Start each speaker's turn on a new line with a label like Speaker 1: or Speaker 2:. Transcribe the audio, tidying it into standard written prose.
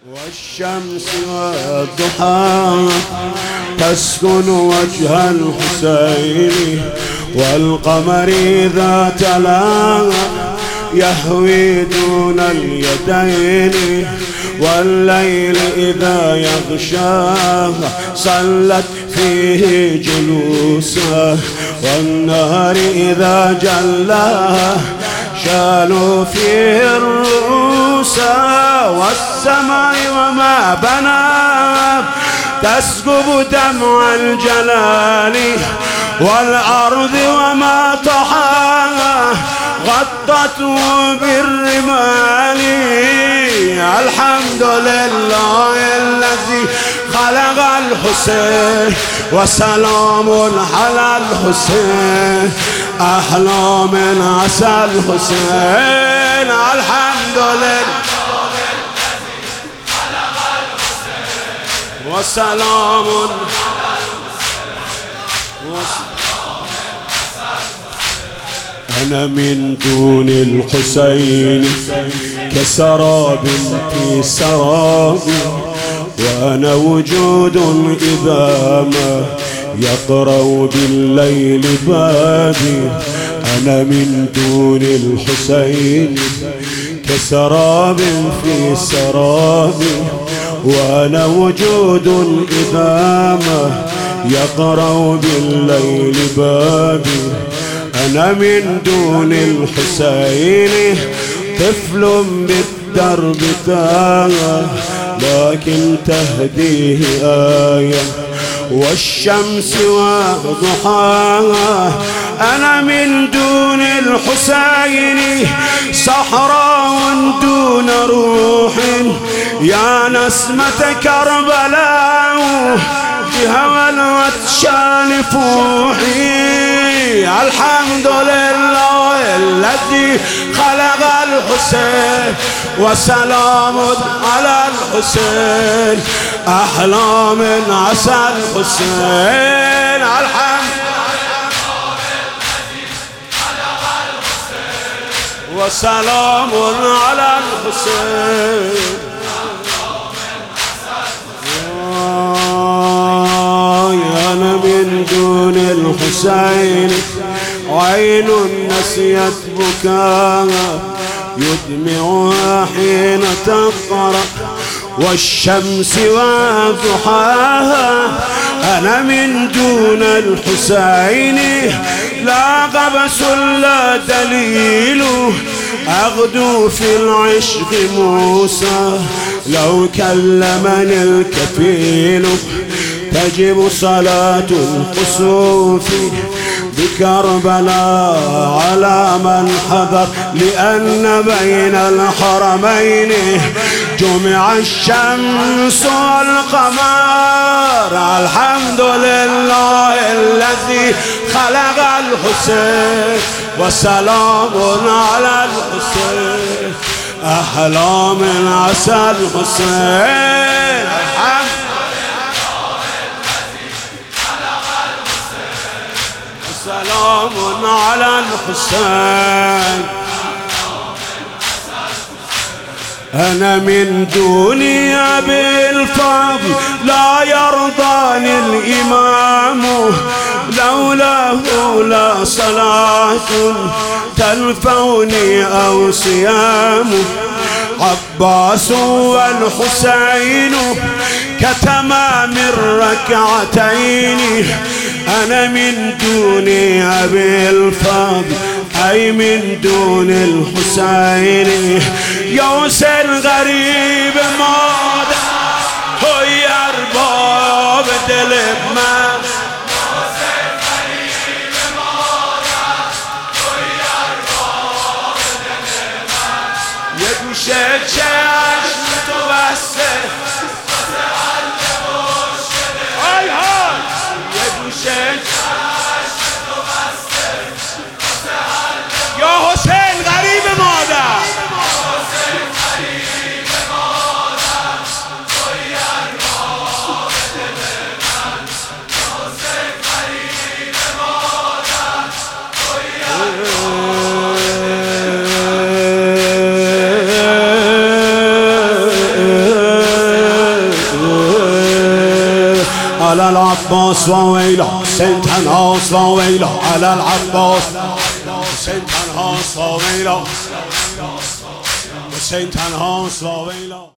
Speaker 1: والشمس والضحى تسكن وجه الحسين، والقمر إذا تلا يهوي دون اليدين، والليل إذا يغشاه صلت فيه جلوسه، والنهار إذا جلاه شالوا فيه الرؤوس، والسماء وما بناه تسكب دمع الجلال، والأرض وما طحاه غطته بالرمال. الحمد لله الذي خلق الحسين، وسلام على الحسين أحلى من عسى الحسين. الحمد لله وسلام أنا من دون الحسين كسراب في سراب، وأنا وجود إذا ما يقرأ بالليل بابي. أنا من دون الحسين كسراب في سراب، وأنا وجود إذا ما يقرأ بالليل بابي. أنا من دون الحسين طفل بالدرب تاه، لكن تهديه آية والشمس وضحاها. أنا من دون الحسين صحراء دون روح، يا نسمة كربلاء بهوى الوتشان فوحي. الحمد لله الذي خلق الحسين، وسلام على الحسين أحلى من عسى الحسين. الحمد لله الذي خلق الحسين، وسلام على الحسين. أنا من دون الحسين عين نسيت بكاها، يدمعها حين تقرأ والشمس وضحاها. أنا من دون الحسين لا قبس لا دليل، أغدو في العشق موسى لو كلمني الكفيل. تجب صلاة الكسوف بكربلاء على من حضر، لأن بين الحرمين جمع الشمس والقمر. الحمد لله الذي خلق الحسين، وسلام على الحسين أحلى من عسى الحسين. سلام على الحسين. أنا من دوني أبي الفاضل لا يرضاني الإمام، لولاه لا صلاة تنفعني أو صيام. عباس والحسين كتمام الركعتين. أنا من دوني أبي الفاضل أي من دون الحسين. يوسف غريب ماذا هو أرباب دلما، يدوشك شاش متوسل يا حسين غریب مادر. على العباس وويله حسين تنهاس وويله على العباس حسين تنهاس وويله حسين تنهاس وويله